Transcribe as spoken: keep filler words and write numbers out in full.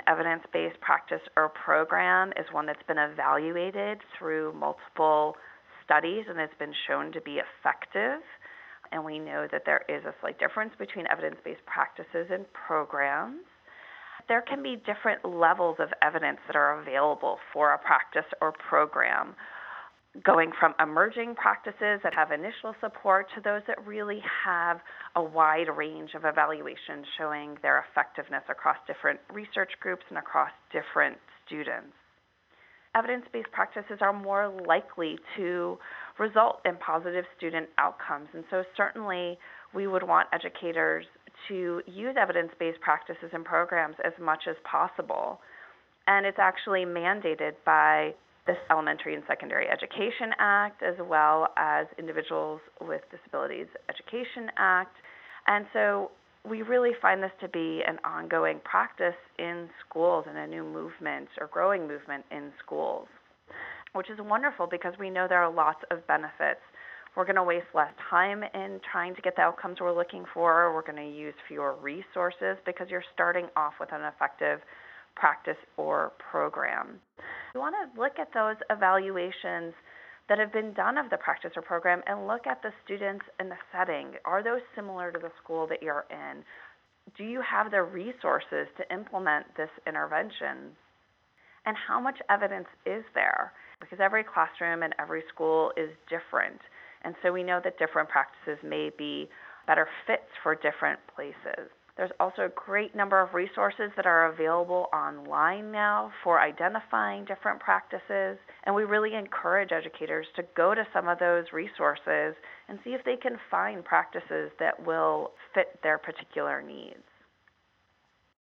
evidence-based practice or program is one that's been evaluated through multiple studies and has been shown to be effective. And we know that there is a slight difference between evidence-based practices and programs. There can be different levels of evidence that are available for a practice or program, going from emerging practices that have initial support to those that really have a wide range of evaluations showing their effectiveness across different research groups and across different students. Evidence-based practices are more likely to result in positive student outcomes, and so certainly we would want educators to use evidence-based practices and programs as much as possible. And it's actually mandated by this Elementary and Secondary Education Act, as well as Individuals with Disabilities Education Act. And so we really find this to be an ongoing practice in schools and a new movement or growing movement in schools, which is wonderful because we know there are lots of benefits. We're going to waste less time in trying to get the outcomes we're looking for. We're going to use fewer resources because you're starting off with an effective practice or program. We want to look at those evaluations that have been done of the practice or program and look at the students in the setting. Are those similar to the school that you're in? Do you have the resources to implement this intervention? And how much evidence is there? Because every classroom and every school is different. And so we know that different practices may be better fits for different places. There's also a great number of resources that are available online now for identifying different practices, and we really encourage educators to go to some of those resources and see if they can find practices that will fit their particular needs.